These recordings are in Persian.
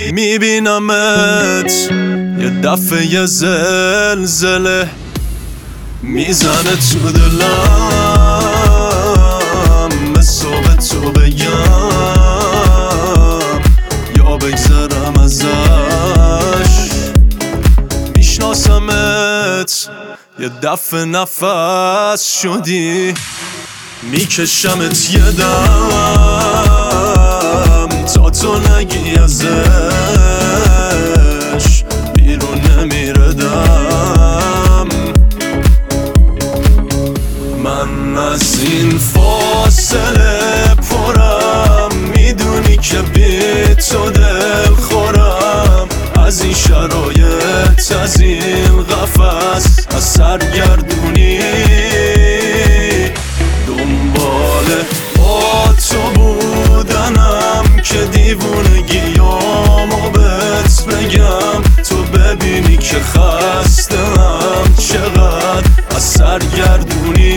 میبینمت یه دفعه یه زلزله میزنه تو دلم، مثل به تو بگم یا بگذرم ازش. میشناسمت یه دفعه نفس شدی، میکشمت یه دم تا تو نگی ازش، بیرون نمیره دم. من از این فاصله پرم، میدونی که بی تو دل خورم. از این شرایط، از این قفس، از سرگردونی دنبال با تو بودنم که دیوونگیامو بهت بگم. تو ببینی که خستم چقدر از سرگردونی.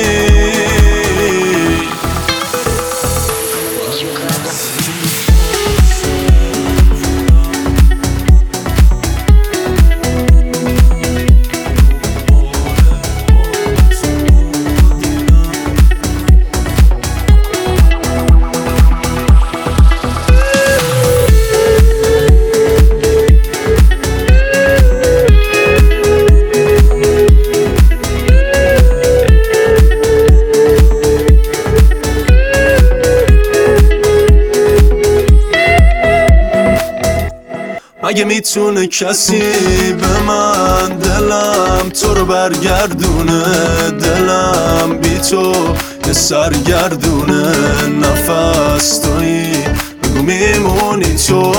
اگه میتونه کسی به من دلم تو رو برگردونه، دلم بی تو یه سرگردونه. نفس تویی بگو میمونی تو،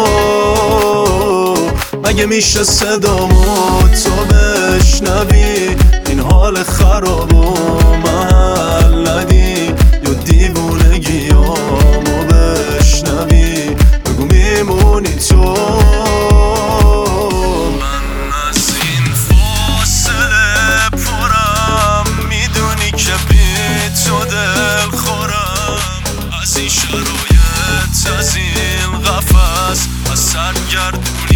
مگه میشه صدامو تو بشنوی؟ این حال خراب و محل ندی یا دیوونگیامو بشنوی؟ بگو میمونی تو. از این شرایط، از این قفس، از سرگردونی